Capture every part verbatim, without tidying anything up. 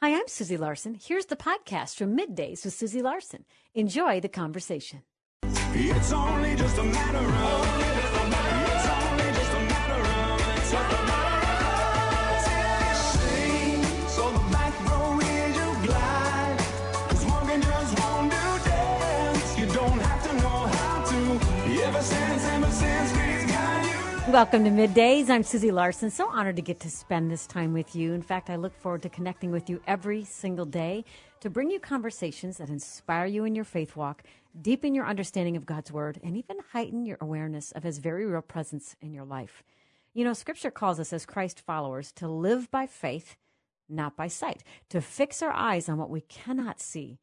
Hi, I'm Susie Larson. Here's the podcast from Middays with Susie Larson. Enjoy the conversation. It's only just a matter of, it's only just a matter of, it's just a matter of, sing, so the back row is you glide, 'cause walking just won't do dance, you don't have to know how to, ever since, ever since, please guide you. Welcome to Middays. I'm Susie Larson. So honored to get to spend this time with you. In fact, I look forward to connecting with you every single day to bring you conversations that inspire you in your faith walk, deepen your understanding of God's Word, and even heighten your awareness of His very real presence in your life. You know, Scripture calls us as Christ followers to live by faith, not by sight, to fix our eyes on what we cannot see.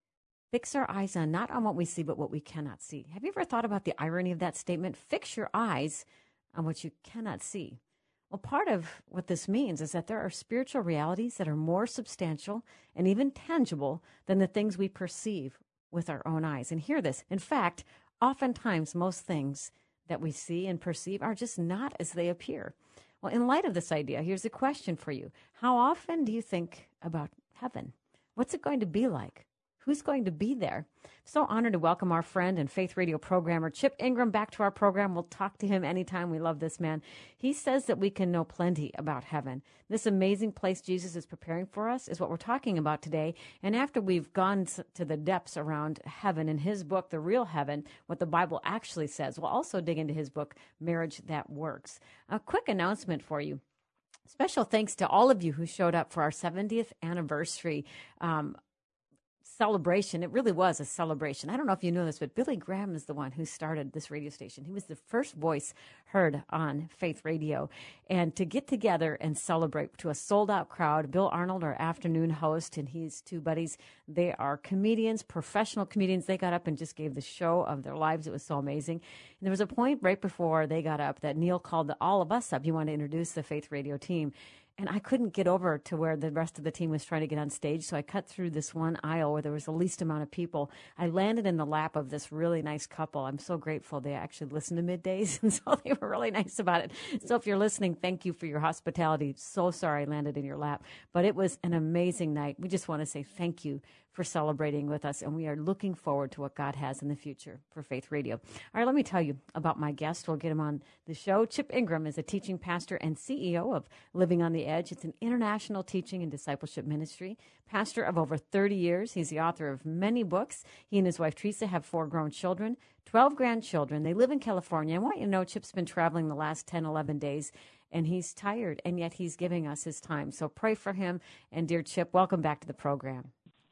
Fix our eyes on not on what we see, but what we cannot see. Have you ever thought about the irony of that statement? Fix your eyes on what you cannot see. Well, part of what this means is that there are spiritual realities that are more substantial and even tangible than the things we perceive with our own eyes. And hear this. In fact, oftentimes most things that we see and perceive are just not as they appear. Well, in light of this idea, here's a question for you. How often do you think about heaven? What's it going to be like? Who's going to be there? So honored to welcome our friend and Faith Radio programmer, Chip Ingram, back to our program. We'll talk to him anytime. We love this man. He says that we can know plenty about heaven. This amazing place Jesus is preparing for us is what we're talking about today. And after we've gone to the depths around heaven in his book, The Real Heaven, what the Bible actually says, we'll also dig into his book, Marriage That Works. A quick announcement for you. Special thanks to all of you who showed up for our seventieth anniversary um, celebration. It really was a celebration. I don't know if you know this, but Billy Graham is the one who started this radio station. He was the first voice heard on Faith Radio. And to get together and celebrate to a sold-out crowd, Bill Arnold, our afternoon host, and his two buddies, they are comedians, professional comedians. They got up and just gave the show of their lives. It was so amazing. And there was a point right before they got up that Neil called all of us up. He wanted to introduce the Faith Radio team. And I couldn't get over to where the rest of the team was trying to get on stage, so I cut through this one aisle where there was the least amount of people. I landed in the lap of this really nice couple. I'm so grateful they actually listened to Middays, and so they were really nice about it. So if you're listening, thank you for your hospitality. So sorry I landed in your lap, but it was an amazing night. We just want to say thank you for celebrating with us, and we are looking forward to what God has in the future for Faith Radio. All right, let me tell you about my guest. We'll get him on the show. Chip Ingram is a teaching pastor and C E O of Living on the Edge. It's an international teaching and discipleship ministry. Pastor of over thirty years. He's the author of many books. He and his wife, Teresa, have four grown children, twelve grandchildren. They live in California. I want you to know Chip's been traveling the last ten, eleven days, and he's tired, and yet he's giving us his time. So pray for him. And dear Chip, welcome back to the program.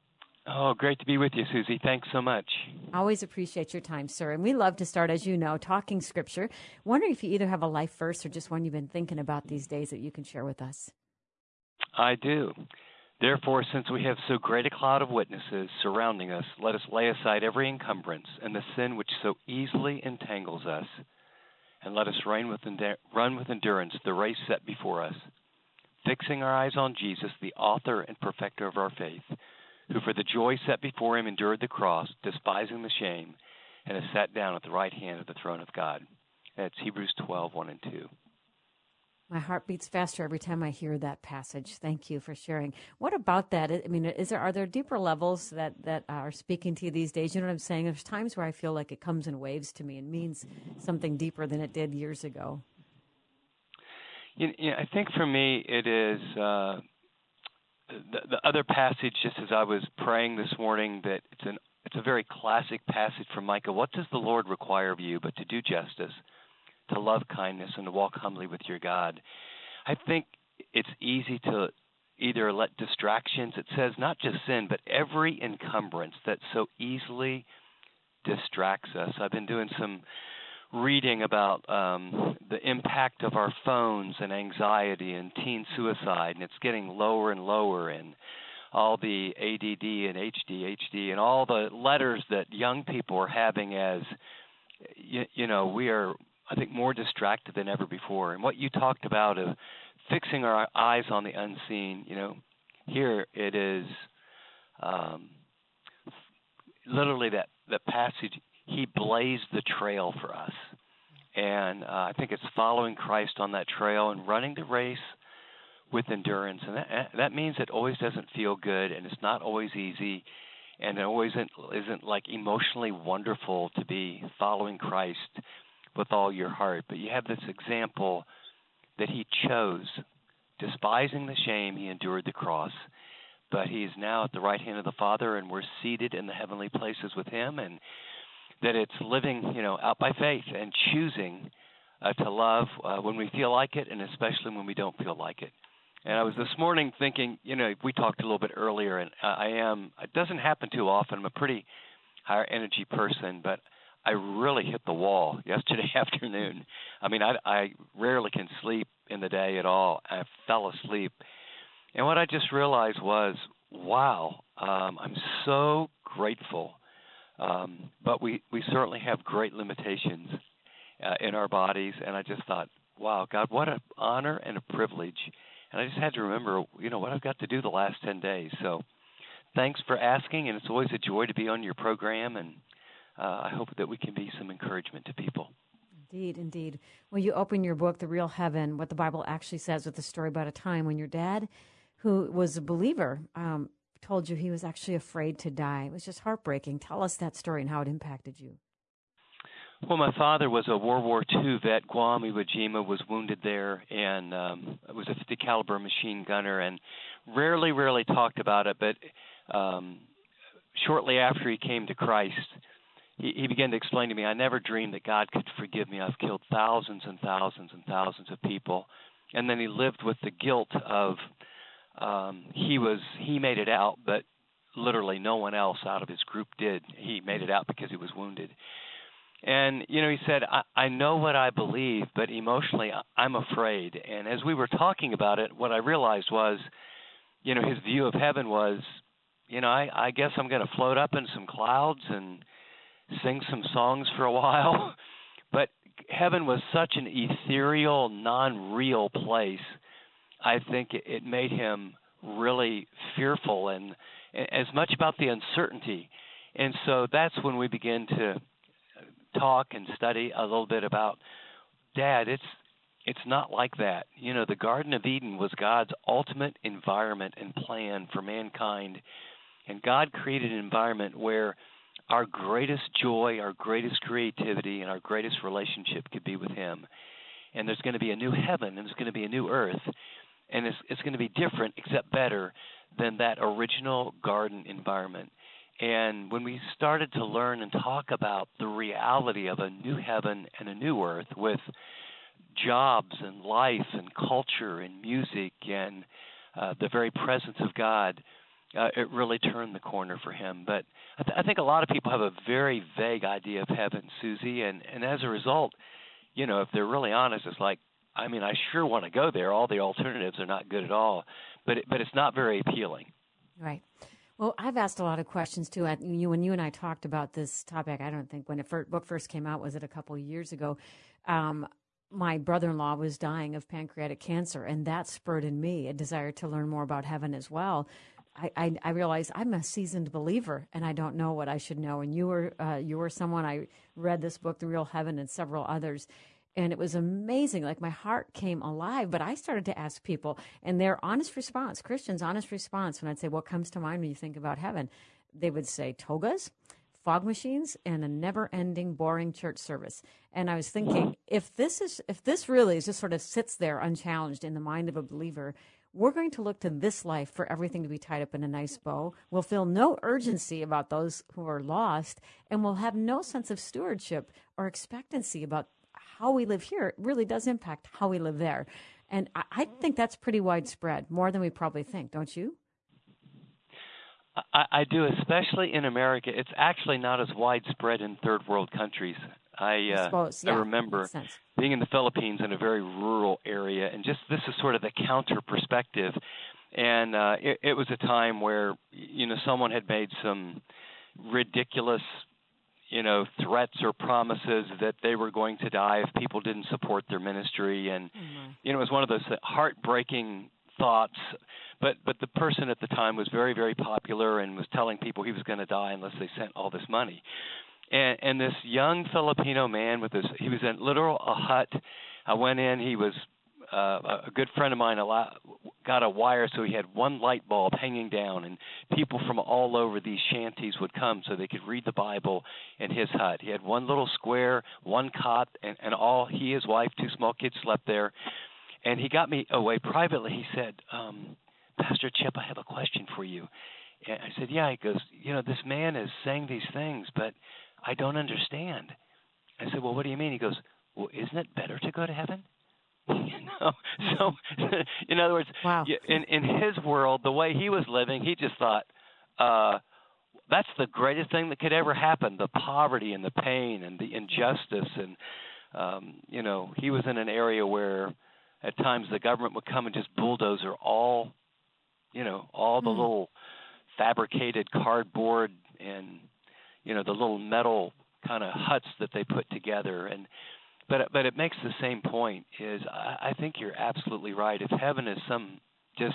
Oh, great to be with you, Susie. Thanks so much. Always appreciate your time, sir. And we love to start, as you know, talking Scripture. Wondering if you either have a life verse or just one you've been thinking about these days that you can share with us. I do. Therefore, since we have so great a cloud of witnesses surrounding us, let us lay aside every encumbrance and the sin which so easily entangles us, and let us run with, endu- run with endurance the race set before us, fixing our eyes on Jesus, the author and perfecter of our faith, who for the joy set before him endured the cross, despising the shame, and has sat down at the right hand of the throne of God. That's Hebrews twelve, one and two. My heart beats faster every time I hear that passage. Thank you for sharing. What about that? I mean, is there are there deeper levels that, that are speaking to you these days? You know what I'm saying? There's times where I feel like it comes in waves to me and means something deeper than it did years ago. You know, I think for me it is... Uh, The, the other passage, just as I was praying this morning, that it's an it's a very classic passage from Micah. What does the Lord require of you but to do justice, to love kindness, and to walk humbly with your God? I think it's easy to either let distractions, it says not just sin, but every encumbrance that so easily distracts us. I've been doing some reading about um, the impact of our phones and anxiety and teen suicide, and it's getting lower and lower, and all the A D D and H D H D and all the letters that young people are having as, you, you know, we are, I think, more distracted than ever before. And what you talked about of fixing our eyes on the unseen, you know, here it is um, literally that, that passage, he blazed the trail for us. And uh, I think it's following Christ on that trail and running the race with endurance, and that that means it always doesn't feel good, and it's not always easy, and it always isn't, isn't like emotionally wonderful to be following Christ with all your heart. But you have this example that he chose, despising the shame, he endured the cross. But he is now at the right hand of the Father, and we're seated in the heavenly places with him, and that it's living, you know, out by faith and choosing uh, to love uh, when we feel like it, and especially when we don't feel like it. And I was this morning thinking, you know, we talked a little bit earlier, and I am, it doesn't happen too often. I'm a pretty higher energy person, but I really hit the wall yesterday afternoon. I mean, I, I rarely can sleep in the day at all. I fell asleep. And what I just realized was, wow, um, I'm so grateful. Um, but we, we certainly have great limitations uh, in our bodies. And I just thought, wow, God, what an honor and a privilege. And I just had to remember, you know, what I've got to do the last ten days. So thanks for asking, and it's always a joy to be on your program, and uh, I hope that we can be some encouragement to people. Indeed, indeed. Well, you open your book, The Real Heaven, what the Bible actually says, with the story about a time when your dad, who was a believer, um, told you he was actually afraid to die. It was just heartbreaking. Tell us that story and how it impacted you. Well, my father was a World War Two vet. Guam, Iwo Jima, was wounded there, and um, was a fifty caliber machine gunner, and rarely, rarely talked about it. But um, shortly after he came to Christ, he, he began to explain to me, I never dreamed that God could forgive me. I've killed thousands and thousands and thousands of people. And then he lived with the guilt of um, he was he made it out, but literally no one else out of his group did. He made it out because he was wounded. And, you know, he said, I, I know what I believe, but emotionally I'm afraid. And as we were talking about it, what I realized was, you know, his view of heaven was, you know, I, I guess I'm going to float up in some clouds and sing some songs for a while. But heaven was such an ethereal, non-real place. I think it, it made him really fearful and as much about the uncertainty. And so that's when we began to talk and study a little bit about, Dad, it's it's not like that. You know, the Garden of Eden was God's ultimate environment and plan for mankind. And God created an environment where our greatest joy, our greatest creativity, and our greatest relationship could be with him. And there's going to be a new heaven, and there's going to be a new earth. And it's, it's going to be different, except better, than that original garden environment. And when we started to learn and talk about the reality of a new heaven and a new earth with jobs and life and culture and music and uh, the very presence of God, uh, it really turned the corner for him. But I, th- I think a lot of people have a very vague idea of heaven, Susie, and, and as a result, you know, if they're really honest, it's like, I mean, I sure want to go there. All the alternatives are not good at all, but it, but it's not very appealing. Right. Well, I've asked a lot of questions, too. At you, when you and I talked about this topic, I don't think when the first, book first came out, was it a couple of years ago, um, my brother-in-law was dying of pancreatic cancer, and that spurred in me a desire to learn more about heaven as well. I, I, I realized I'm a seasoned believer, and I don't know what I should know. And you were uh, you were someone, I read this book, The Real Heaven, and several others, and it was amazing. Like, my heart came alive, but I started to ask people, and their honest response, Christians' honest response, when I'd say, what comes to mind when you think about heaven? They would say togas, fog machines, and a never-ending, boring church service. And I was thinking, if this is, if this really is just sort of sits there unchallenged in the mind of a believer, we're going to look to this life for everything to be tied up in a nice bow. We'll feel no urgency about those who are lost, and we'll have no sense of stewardship or expectancy about how we live here. It really does impact how we live there. And I, I think that's pretty widespread, more than we probably think, don't you? I, I do, especially in America. It's actually not as widespread in third world countries. I, uh, I, suppose, yeah, I remember being in the Philippines in a very rural area, and just this is sort of the counter perspective. And uh, it, it was a time where, you know, someone had made some ridiculous, you know, threats or promises that they were going to die if people didn't support their ministry. And, mm-hmm. you know, it was one of those heartbreaking thoughts. But but the person at the time was very, very popular and was telling people he was going to die unless they sent all this money. And, and this young Filipino man with this, he was in literal a hut. I went in, he was uh, a good friend of mine a lot, got a wire so he had one light bulb hanging down, and people from all over these shanties would come so they could read the Bible in his hut. He had one little square, one cot, and, and all he, his wife, two small kids slept there. And he got me away privately. He said, um, Pastor Chip, I have a question for you. And I said, yeah. He goes, you know, this man is saying these things, but I don't understand. I said, well, what do you mean? He goes, well, isn't it better to go to heaven? You know, so in other words, wow. in in his world, the way he was living, he just thought uh, that's the greatest thing that could ever happen: the poverty and the pain and the injustice. And um, you know, he was in an area where at times the government would come and just bulldozer all, you know, all the mm. little fabricated cardboard and you know the little metal kind of huts that they put together. And But but it makes the same point. Is I, I think you're absolutely right. If heaven is some just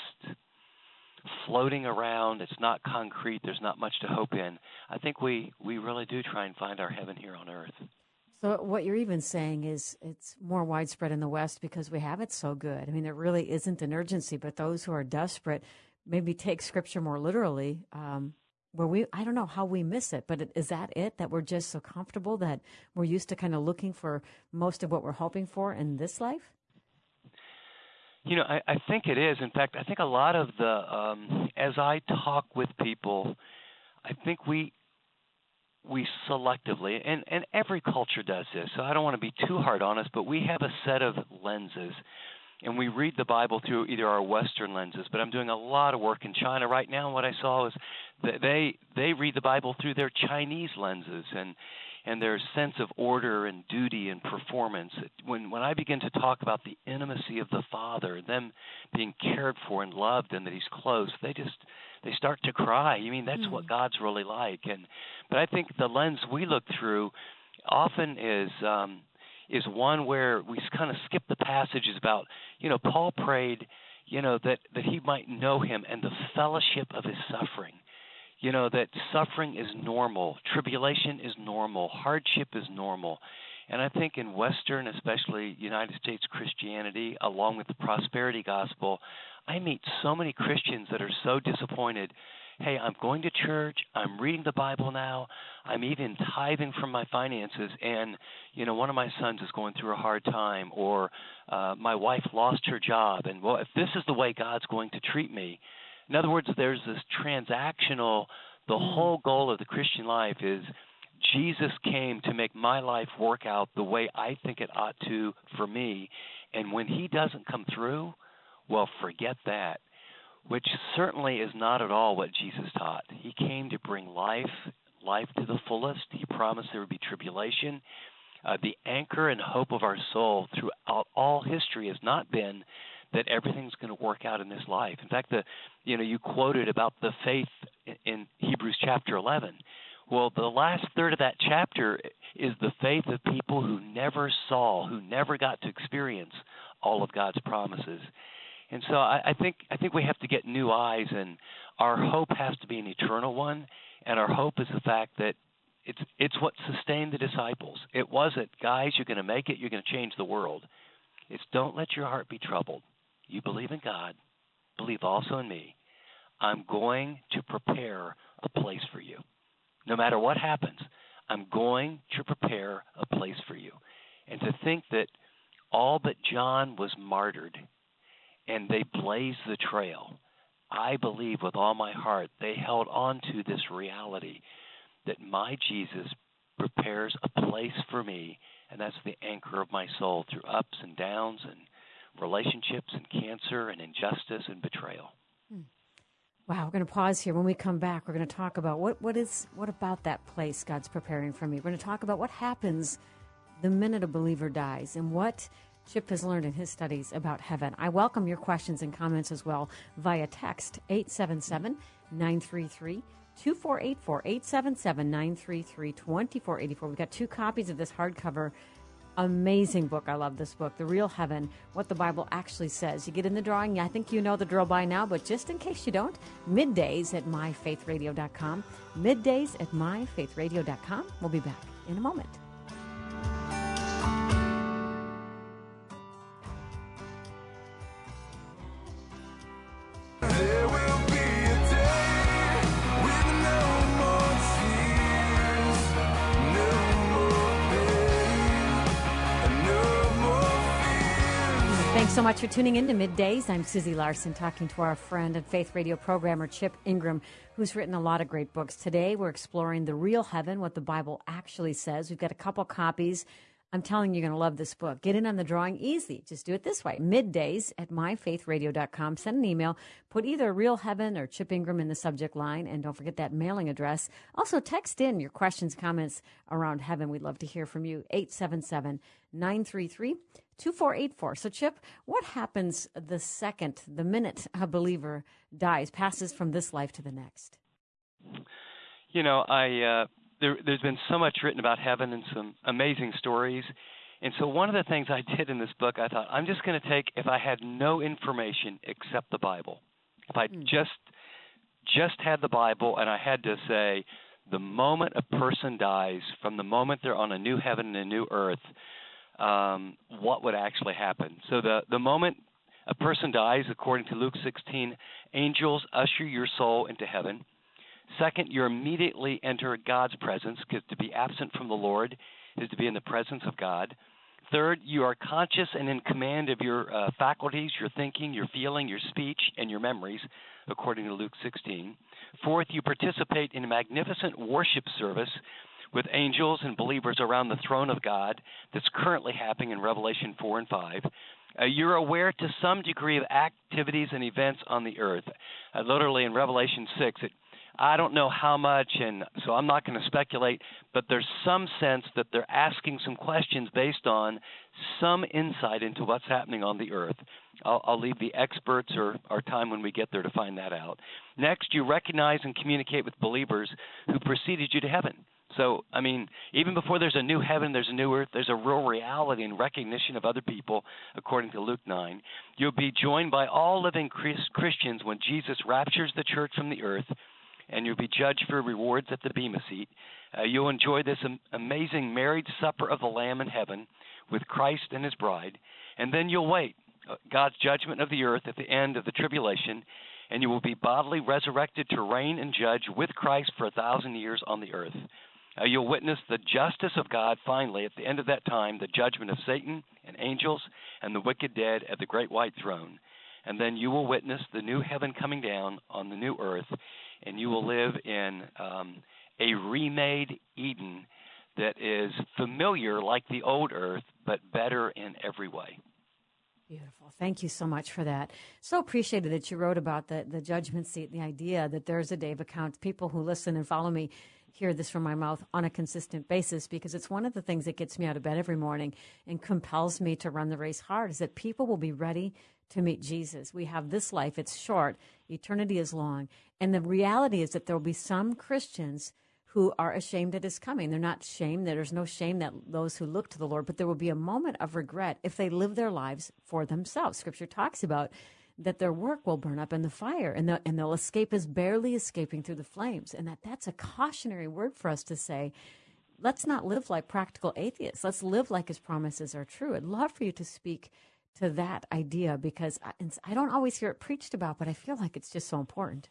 floating around, it's not concrete, there's not much to hope in, I think we, we really do try and find our heaven here on earth. So what you're even saying is it's more widespread in the West because we have it so good. I mean, there really isn't an urgency, but those who are desperate maybe take Scripture more literally. Um, Where we, I don't know how we miss it, but is that it, that we're just so comfortable that we're used to kind of looking for most of what we're hoping for in this life? You know, I, I think it is. In fact, I think a lot of the, um, as I talk with people, I think we we selectively, and, and every culture does this, so I don't want to be too hard on us, but we have a set of lenses. And we read the Bible through either our Western lenses, but I'm doing a lot of work in China right now, and what I saw is that they they read the Bible through their Chinese lenses and and their sense of order and duty and performance. When when I begin to talk about the intimacy of the Father, them being cared for and loved and that He's close, they just they start to cry. You mean that's mm-hmm. what God's really like. And but I think the lens we look through often is um, is one where we kind of skip the passages about, you know, Paul prayed, you know, that, that he might know Him and the fellowship of His suffering. You know, that suffering is normal, tribulation is normal, hardship is normal. And I think in Western, especially United States Christianity, along with the prosperity gospel, I meet so many Christians that are so disappointed. Hey, I'm going to church, I'm reading the Bible now, I'm even tithing from my finances, and, you know, one of my sons is going through a hard time, or uh, my wife lost her job, and, well, if this is the way God's going to treat me. In other words, there's this transactional, the whole goal of the Christian life is Jesus came to make my life work out the way I think it ought to for me, and when He doesn't come through, well, forget that. Which certainly is not at all what Jesus taught. He came to bring life, life to the fullest. He promised there would be tribulation. Uh, the anchor and hope of our soul throughout all history has not been that everything's going to work out in this life. In fact, the you know you quoted about the faith in Hebrews chapter eleven. Well, the last third of that chapter is the faith of people who never saw, who never got to experience all of God's promises. And so I, I think I think we have to get new eyes, and our hope has to be an eternal one. And our hope is the fact that it's it's what sustained the disciples. It wasn't, guys, you're going to make it, you're going to change the world. It's don't let your heart be troubled. You believe in God, believe also in me. I'm going to prepare a place for you. No matter what happens, I'm going to prepare a place for you. And to think that all but John was martyred, and they blazed the trail. I believe with all my heart they held on to this reality that my Jesus prepares a place for me, and that's the anchor of my soul through ups and downs and relationships and cancer and injustice and betrayal. Hmm. Wow, we're going to pause here. When we come back, we're going to talk about what, what is what about that place God's preparing for me. We're going to talk about what happens the minute a believer dies and what Chip has learned in his studies about heaven. I welcome your questions and comments as well via text eight seven seven, nine three three, two four eight four, eight seven seven, nine three three, two four eight four. We've got two copies of this hardcover amazing book. I love this book, The Real Heaven, What the Bible Actually Says. You get in the drawing. I think you know the drill by now, but just in case you don't, middays at my faith radio dot com. Middays at my faith radio dot com. We'll be back in a moment. so much for tuning in to Middays. I'm Susie Larson, talking to our friend and faith radio programmer Chip Ingram, who's written a lot of great books. Today, we're exploring the real heaven, what the Bible actually says. We've got a couple copies. I'm telling you, you're going to love this book. Get in on the drawing easy. Just do it this way. Middays at my faith radio dot com. Send an email. Put either Real Heaven or Chip Ingram in the subject line. And don't forget that mailing address. Also, text in your questions, comments around heaven. We'd love to hear from you. eight seven seven, nine three three, two four eight four. So, Chip, what happens the second, the minute a believer dies, passes from this life to the next? You know, I... Uh... There, there's been so much written about heaven and some amazing stories. And so one of the things I did in this book, I thought, I'm just going to take, if I had no information except the Bible, if I mm. just just had the Bible and I had to say, the moment a person dies, from the moment they're on a new heaven and a new earth, um, what would actually happen? So the, the moment a person dies, according to Luke sixteen, angels usher your soul into heaven. Second, you immediately enter God's presence, because to be absent from the Lord is to be in the presence of God. Third, you are conscious and in command of your uh, faculties, your thinking, your feeling, your speech, and your memories, according to Luke sixteen. Fourth, you participate in a magnificent worship service with angels and believers around the throne of God that's currently happening in Revelation four and five. Uh, you're aware to some degree of activities and events on the earth. Uh, literally in Revelation six, it I don't know how much, and so I'm not going to speculate, but there's some sense that they're asking some questions based on some insight into what's happening on the earth. I'll, I'll leave the experts or our time when we get there to find that out. Next, you recognize and communicate with believers who preceded you to heaven. So, I mean, even before there's a new heaven, there's a new earth, there's a real reality and recognition of other people, according to Luke nine. You'll be joined by all living Christians when Jesus raptures the church from the earth, and you'll be judged for rewards at the Bema seat. Uh, you'll enjoy this am- amazing marriage supper of the Lamb in heaven with Christ and his bride, and then you'll wait uh, God's judgment of the earth at the end of the tribulation, and you will be bodily resurrected to reign and judge with Christ for a thousand years on the earth. Uh, you'll witness the justice of God finally at the end of that time, the judgment of Satan and angels and the wicked dead at the great white throne. And then you will witness the new heaven coming down on the new earth, and you will live in um, a remade Eden that is familiar like the old earth, but better in every way. Beautiful. Thank you so much for that. So appreciated that you wrote about the, the judgment seat, the idea that there's a day of account. People who listen and follow me hear this from my mouth on a consistent basis, because it's one of the things that gets me out of bed every morning and compels me to run the race hard, is that people will be ready to meet Jesus. We have this life. It's short. Eternity is long. And the reality is that there will be some Christians who are ashamed at his coming. They're not shamed. There's no shame that those who look to the Lord, but there will be a moment of regret if they live their lives for themselves. Scripture talks about that their work will burn up in the fire, and, the, and they'll escape as barely escaping through the flames. And that that's a cautionary word for us to say, let's not live like practical atheists. Let's live like his promises are true. I'd love for you to speak to that idea, because I, I don't always hear it preached about, but I feel like it's just so important.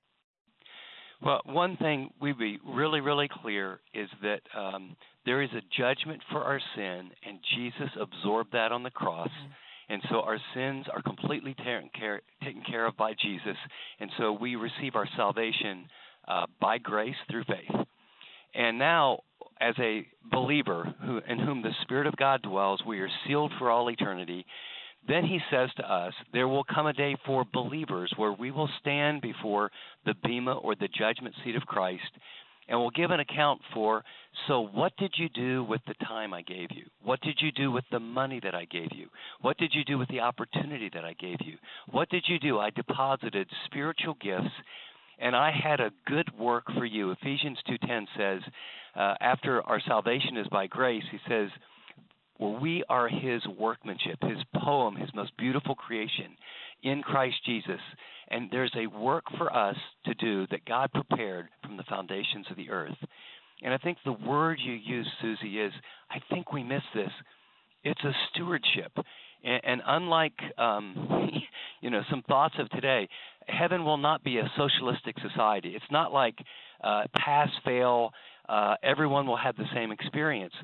Well, one thing we'd be really, really clear is that um, there is a judgment for our sin, and Jesus absorbed that on the cross. Mm-hmm. And so our sins are completely taken care, taken care of by Jesus. And so we receive our salvation uh, by grace through faith. And now, as a believer who, in whom the Spirit of God dwells, we are sealed for all eternity. Then he says to us, there will come a day for believers where we will stand before the bema or the judgment seat of Christ, and we'll give an account for, so what did you do with the time I gave you? What did you do with the money that I gave you? What did you do with the opportunity that I gave you? What did you do? I deposited spiritual gifts, and I had a good work for you. Ephesians two ten says, uh, after our salvation is by grace, he says, well, we are his workmanship, his poem, his most beautiful creation in Christ Jesus. And there's a work for us to do that God prepared from the foundations of the earth. And I think the word you use, Susie, is, I think we miss this. It's a stewardship. And, and unlike, um, you know, some thoughts of today, heaven will not be a socialistic society. It's not like uh, pass, fail, uh, everyone will have the same experience.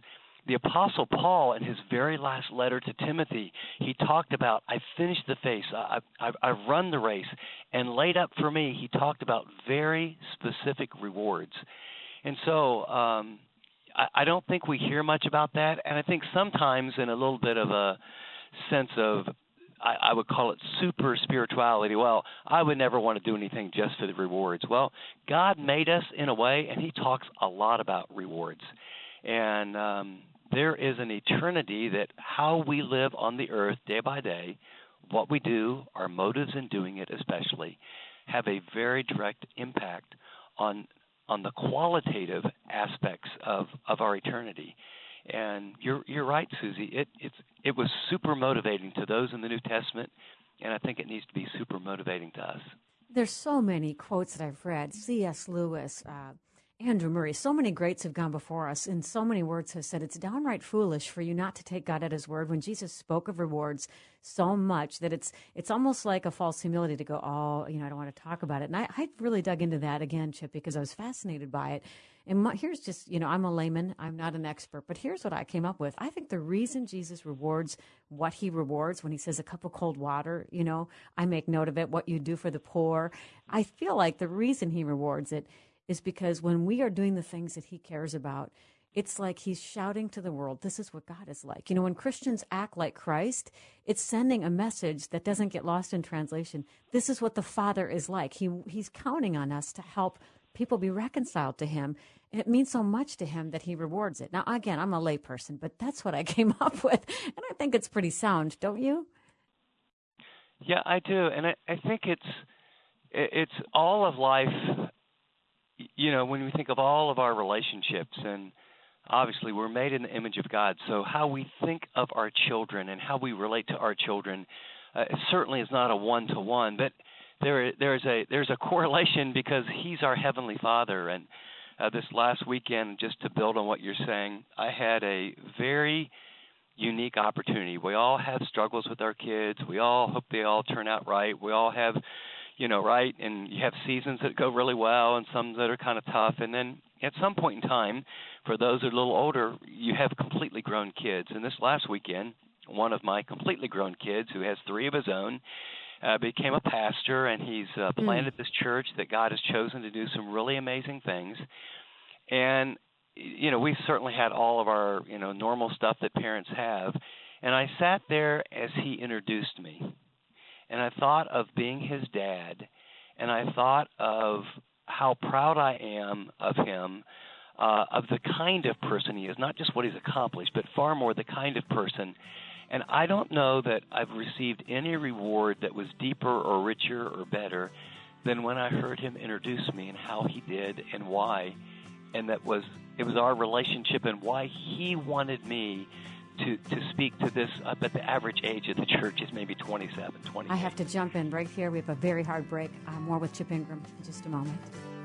the Apostle Paul, in his very last letter to Timothy, he talked about, I finished the face, I, I, I've run the race, and laid up for me, he talked about very specific rewards. And so um, I, I don't think we hear much about that, and I think sometimes in a little bit of a sense of, I, I would call it super spirituality. Well, I would never want to do anything just for the rewards. Well, God made us in a way, and he talks a lot about rewards. And um, there is an eternity that how we live on the earth day by day, what we do, our motives in doing it especially, have a very direct impact on on the qualitative aspects of, of our eternity. And you're you're right, Susie. It it's it was super motivating to those in the New Testament, and I think it needs to be super motivating to us. There's so many quotes that I've read. C S. Lewis, uh, Andrew Murray, so many greats have gone before us, and so many words have said it's downright foolish for you not to take God at his word when Jesus spoke of rewards so much that it's it's almost like a false humility to go, oh, you know, I don't want to talk about it. And I, I really dug into that again, Chip, because I was fascinated by it. And my, here's just, you know, I'm a layman. I'm not an expert. But here's what I came up with. I think the reason Jesus rewards what he rewards when he says a cup of cold water, you know, I make note of it, what you do for the poor. I feel like the reason he rewards it is because when we are doing the things that he cares about, it's like he's shouting to the world, this is what God is like. You know, when Christians act like Christ, it's sending a message that doesn't get lost in translation. This is what the Father is like. He He's counting on us to help people be reconciled to him. And it means so much to him that he rewards it. Now, again, I'm a layperson, but that's what I came up with. And I think it's pretty sound, don't you? Yeah, I do. And I, I think it's it's all of life. You know, when we think of all of our relationships, and obviously we're made in the image of God, so how we think of our children and how we relate to our children uh, it certainly is not a one-to-one, but there there's a there's a correlation because he's our Heavenly Father. And uh, this last weekend, just to build on what you're saying, I had a very unique opportunity. We all have struggles with our kids. We all hope they all turn out right. We all have you know, right? And you have seasons that go really well and some that are kind of tough. And then at some point in time, for those that are a little older, you have completely grown kids. And this last weekend, one of my completely grown kids, who has three of his own, uh, became a pastor, and he's uh, planted mm. this church that God has chosen to do some really amazing things. And, you know, we've certainly had all of our, you know, normal stuff that parents have. And I sat there as he introduced me. And I thought of being his dad, and I thought of how proud I am of him, uh, of the kind of person he is, not just what he's accomplished, but far more the kind of person. And I don't know that I've received any reward that was deeper or richer or better than when I heard him introduce me and how he did and why. And that was it was our relationship and why he wanted me to, to speak to this up at the average age of the church is maybe twenty-seven, twenty-eight. I have to jump in right here. We have a very hard break. Uh, more with Chip Ingram in just a moment.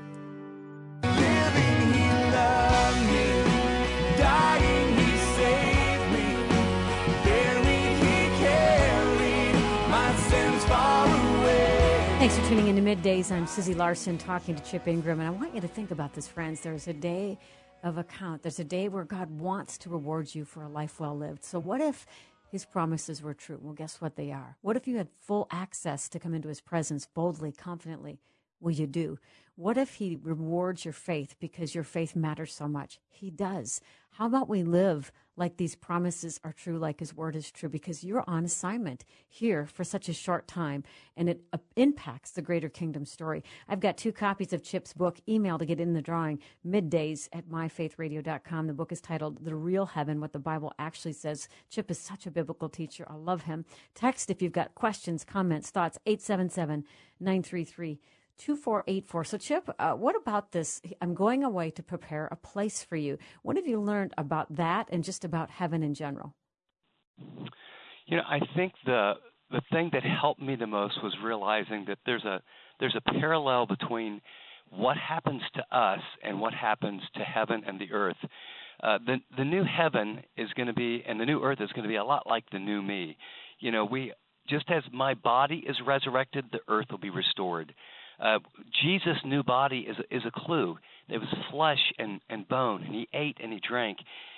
Living, he loved me. Dying, he saved me. Buried, he carried my sins far away. Thanks for tuning in to Middays. I'm Susie Larson talking to Chip Ingram. And I want you to think about this, friends. There's a day of account. There's a day where God wants to reward you for a life well lived. So what if his promises were true? Well, guess what they are? What if you had full access to come into his presence boldly, confidently? Well, you do. What if he rewards your faith because your faith matters so much? He does. How about we live like these promises are true, like his word is true, because you're on assignment here for such a short time, and it uh, impacts the greater kingdom story. I've got two copies of Chip's book, email to get in the drawing, middays at my faith radio dot com. The book is titled The Real Heaven, What the Bible Actually Says. Chip is such a biblical teacher. I love him. Text if you've got questions, comments, thoughts, eight seven seven, nine three three, two four eight four. So, Chip, uh, what about this? I'm going away to prepare a place for you. What have you learned about that and just about heaven in general? You know, I think the the thing that helped me the most was realizing that there's a there's a parallel between what happens to us and what happens to heaven and the earth. Uh, the the new heaven is going to be, and the new earth is going to be a lot like the new me. You know, we just as my body is resurrected, the earth will be restored. Uh, Jesus' new body is is a clue. It was flesh and, and bone, and he ate and he drank.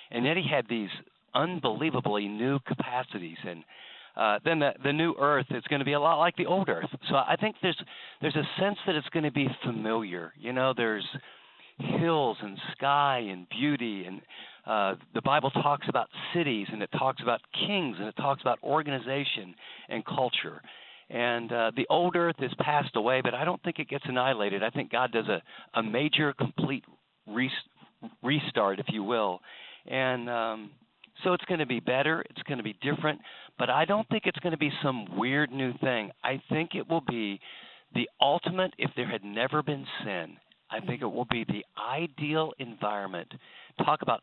and yet he had these unbelievably new capacities. And uh, then the, the new earth is going to be a lot like the old earth. So I think there's there's a sense that it's going to be familiar. You know, there's hills and sky and beauty, and uh, the Bible talks about cities, and it talks about kings, and it talks about organization and culture. And uh, the old earth is passed away, but I don't think it gets annihilated. I think God does a, a major, complete re- restart, if you will. And um, so it's going to be better. It's going to be different. But I don't think it's going to be some weird new thing. I think it will be the ultimate, if there had never been sin, I think it will be the ideal environment. Talk about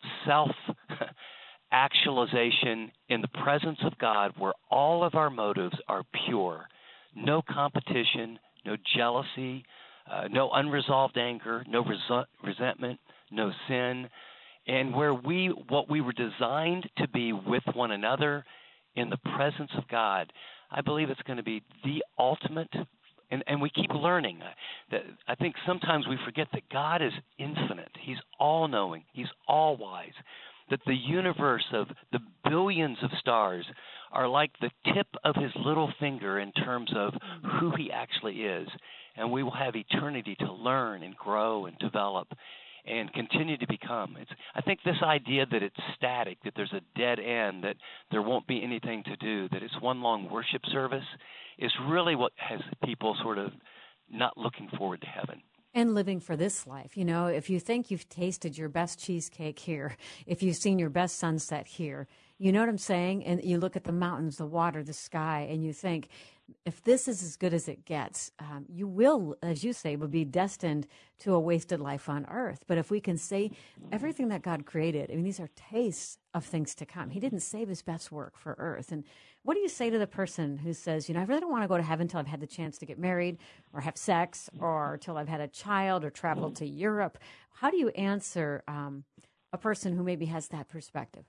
self-actualization in the presence of God, where all of our motives are pure. No competition, no jealousy, uh, no unresolved anger, no res- resentment, no sin, and where we, what we were designed to be with one another in the presence of God. I believe it's going to be the ultimate. And, and we keep learning. That I think sometimes we forget that God is infinite. He's all-knowing. He's all-wise. That the universe of the billions of stars are like the tip of his little finger in terms of who he actually is. And we will have eternity to learn and grow and develop and continue to become. It's, I think this idea that it's static, that there's a dead end, that there won't be anything to do, that it's one long worship service, is really what has people sort of not looking forward to heaven. And living for this life. You know, if you think you've tasted your best cheesecake here, if you've seen your best sunset here, you know what I'm saying? And you look at the mountains, the water, the sky, and you think, if this is as good as it gets, um, you will, as you say, will be destined to a wasted life on earth. But if we can say everything that God created, I mean, these are tastes of things to come. He didn't save his best work for earth. And what do you say to the person who says, you know, I really don't want to go to heaven until I've had the chance to get married or have sex or till I've had a child or travel to Europe? How do you answer um, a person who maybe has that perspective?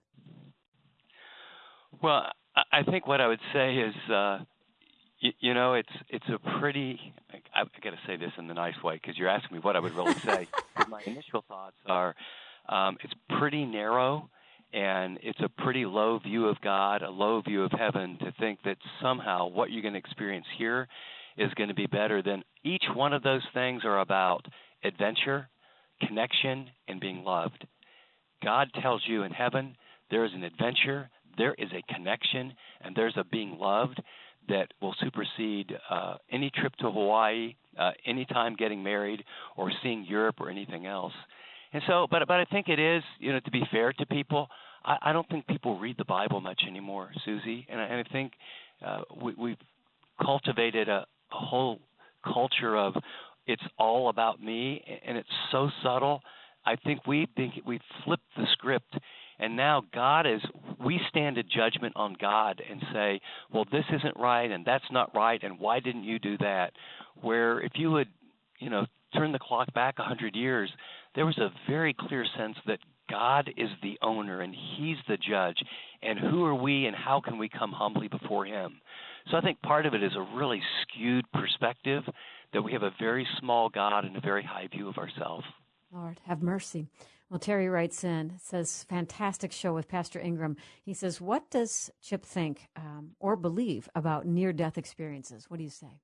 Well, I think what I would say is, uh, you, you know, it's it's a pretty, I, I've got to say this in the nice way because you're asking me what I would really say. My initial thoughts are um, it's pretty narrow, and it's a pretty low view of God, a low view of heaven, to think that somehow what you're going to experience here is going to be better than each one of those things are about adventure, connection, and being loved. God tells you in heaven there is an adventure, there is a connection, and there's a being loved that will supersede uh, any trip to Hawaii, uh, any time getting married, or seeing Europe or anything else. And so, but but I think it is, you know, to be fair to people, I, I don't think people read the Bible much anymore, Susie. And I, and I think uh, we, we've cultivated a, a whole culture of it's all about me, and it's so subtle. I think we think we've flipped the script. And now God is, we stand in judgment on God and say, well, this isn't right and that's not right, and why didn't you do that? Where if you would, you know, turn the clock back a hundred years, there was a very clear sense that God is the owner and he's the judge, and who are we and how can we come humbly before him? So I think part of it is a really skewed perspective that we have a very small God and a very high view of ourselves. Lord, have mercy. Well, Terry writes in, says, fantastic show with Pastor Ingram. He says, what does Chip think um, or believe about near-death experiences? What do you say?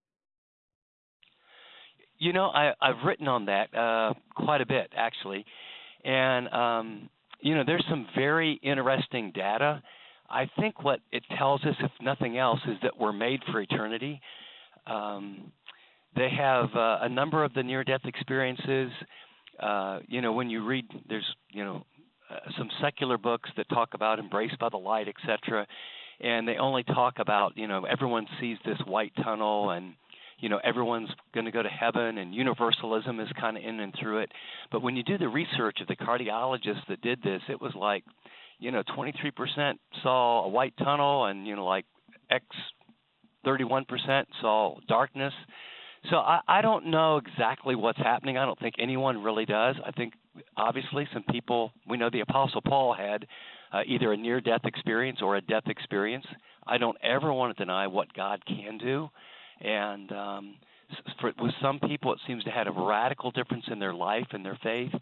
You know, I, I've written on that uh, quite a bit, actually. And, um, you know, there's some very interesting data. I think what it tells us, if nothing else, is that we're made for eternity. Um, they have uh, a number of the near-death experiences. Uh, you know, when you read, there's, you know, uh, some secular books that talk about Embraced by the Light, et cetera, and they only talk about, you know, everyone sees this white tunnel and, you know, everyone's going to go to heaven, and universalism is kind of in and through it. But when you do the research of the cardiologists that did this, it was like, you know, twenty-three percent saw a white tunnel, and, you know, like X thirty-one percent saw darkness. So I, I don't know exactly what's happening. I don't think anyone really does. I think obviously some people, we know the Apostle Paul had uh, either a near-death experience or a death experience. I don't ever want to deny what God can do. And um, for, with some people, it seems to have a radical difference in their life and their faith.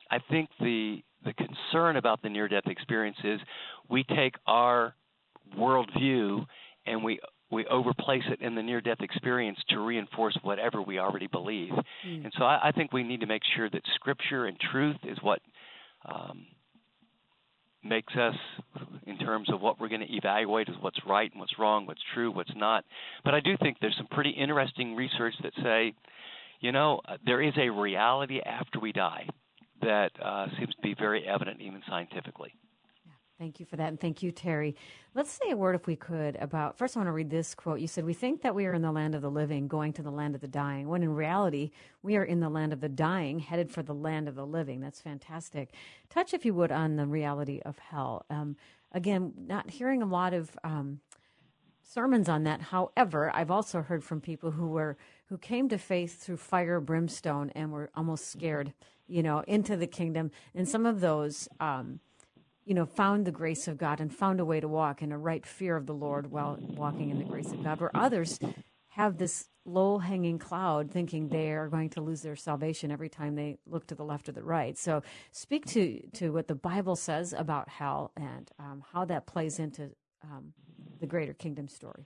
I think the the concern about the near-death experience is we take our worldview and we we overplace it in the near-death experience to reinforce whatever we already believe. Mm. And so I, I think we need to make sure that Scripture and truth is what um, makes us, in terms of what we're going to evaluate as what's right and what's wrong, what's true, what's not. But I do think there's some pretty interesting research that say, you know, uh, there is a reality after we die that uh, seems to be very evident even scientifically. Thank you for that, and thank you, Terry. Let's say a word, if we could, about, first I want to read this quote. You said, we think that we are in the land of the living, going to the land of the dying, when in reality, we are in the land of the dying, headed for the land of the living. That's fantastic. Touch, if you would, on the reality of hell. Um, again, not hearing a lot of um, sermons on that. However, I've also heard from people who were who came to faith through fire, brimstone, and were almost scared, you know, into the kingdom. And some of those um you know, found the grace of God and found a way to walk in a right fear of the Lord while walking in the grace of God, where others have this low-hanging cloud thinking they are going to lose their salvation every time they look to the left or the right. So speak to, to what the Bible says about hell and um, how that plays into um, the greater kingdom story.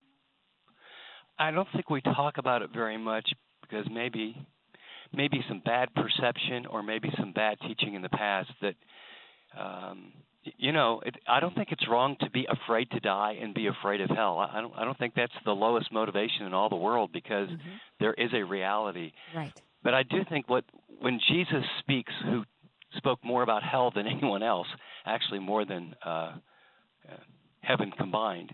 I don't think we talk about it very much because maybe maybe some bad perception or maybe some bad teaching in the past that Um, you know, it, I don't think it's wrong to be afraid to die and be afraid of hell. I don't. I don't think that's the lowest motivation in all the world because mm-hmm. there is a reality. Right. But I do think what when Jesus speaks, who spoke more about hell than anyone else, actually more than uh, uh, heaven combined.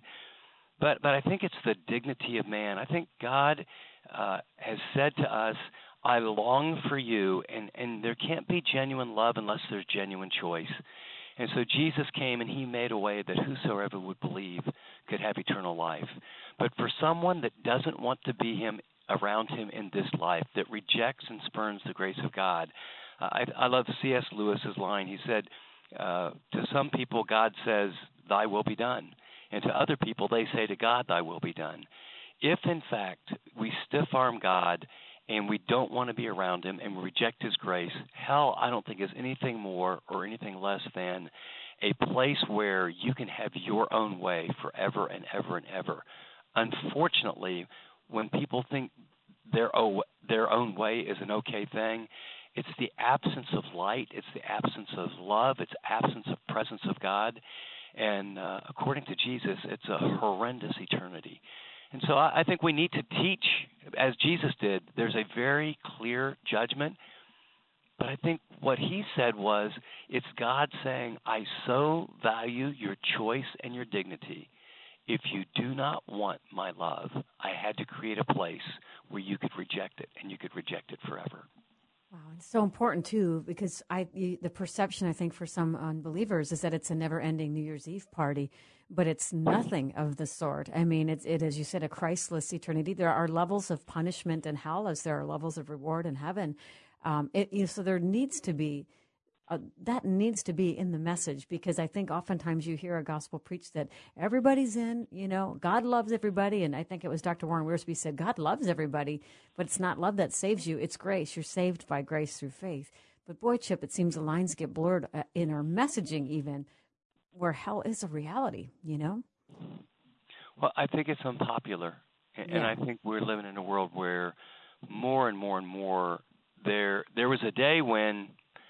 But but I think it's the dignity of man. I think God uh, has said to us, I long for you, and, and there can't be genuine love unless there's genuine choice. And so Jesus came and he made a way that whosoever would believe could have eternal life. But for someone that doesn't want to be him around him in this life, that rejects and spurns the grace of God, uh, I, I love C S Lewis's line. He said, uh, to some people God says, thy will be done. And to other people they say to God, thy will be done. If in fact we stiff-arm God and we don't want to be around him, and we reject his grace, hell, I don't think is anything more or anything less than a place where you can have your own way forever and ever and ever. Unfortunately, when people think their own, their own way is an okay thing, it's the absence of light, it's the absence of love, it's absence of presence of God, and uh, according to Jesus, it's a horrendous eternity. And so I think we need to teach, as Jesus did. There's a very clear judgment. But I think what he said was, it's God saying, I so value your choice and your dignity. If you do not want my love, I had to create a place where you could reject it, and you could reject it forever. Wow, it's so important, too, because I the perception, I think, for some unbelievers is that it's a never-ending New Year's Eve party, but it's nothing of the sort. I mean, it's, it, as you said, a Christless eternity. There are levels of punishment in hell as there are levels of reward in heaven. Um, it, you know, so there needs to be, uh, that needs to be in the message, because I think oftentimes you hear a gospel preached that everybody's in, you know, God loves everybody. And I think it was Doctor Warren Wiersbe said, God loves everybody, but it's not love that saves you. It's grace. You're saved by grace through faith. But boy, Chip, it seems the lines get blurred uh, in our messaging even, where hell is a reality, you know? Well, I think it's unpopular. And, yeah. and I think we're living in a world where more and more and more, there there was a day when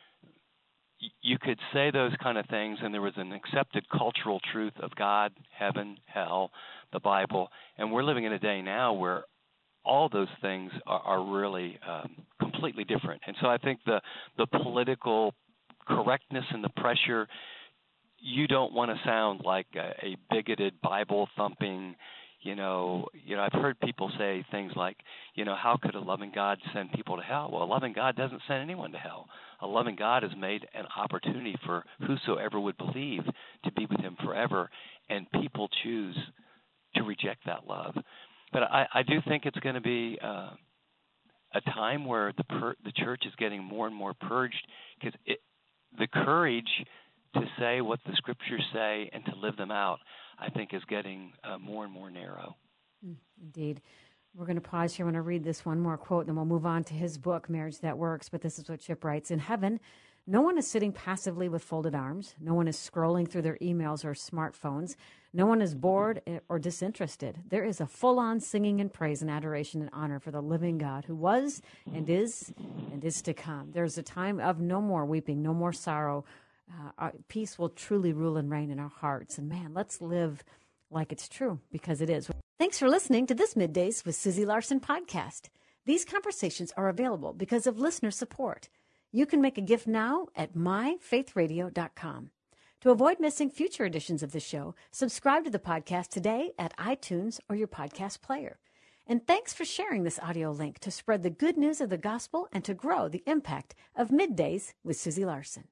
y- you could say those kind of things and there was an accepted cultural truth of God, heaven, hell, the Bible. And we're living in a day now where all those things are, are really um, completely different. And so I think the the political correctness and the pressure, you don't want to sound like a, a bigoted, Bible-thumping, you know, you know, I've heard people say things like, you know, how could a loving God send people to hell? Well, a loving God doesn't send anyone to hell. A loving God has made an opportunity for whosoever would believe to be with him forever, and people choose to reject that love. But I, I do think it's going to be uh, a time where the per, the church is getting more and more purged, because the courage to say what the scriptures say and to live them out, I think, is getting uh, more and more narrow. Indeed. We're going to pause here. I want to read this one more quote, and then we'll move on to his book, Marriage That Works. But this is what Chip writes. In heaven, No one is sitting passively with folded arms. No one is scrolling through their emails or smartphones. No one is bored or disinterested. There is a full-on singing and praise and adoration and honor for the living God who was and is and is to come. There's a time of no more weeping, no more sorrow. Uh, our peace will truly rule and reign in our hearts. And man, let's live like it's true, because it is. Thanks for listening to this Middays with Susie Larson podcast. These conversations are available because of listener support. You can make a gift now at my faith radio dot com. To avoid missing future editions of the show, subscribe to the podcast today at iTunes or your podcast player. And thanks for sharing this audio link to spread the good news of the gospel and to grow the impact of Middays with Susie Larson.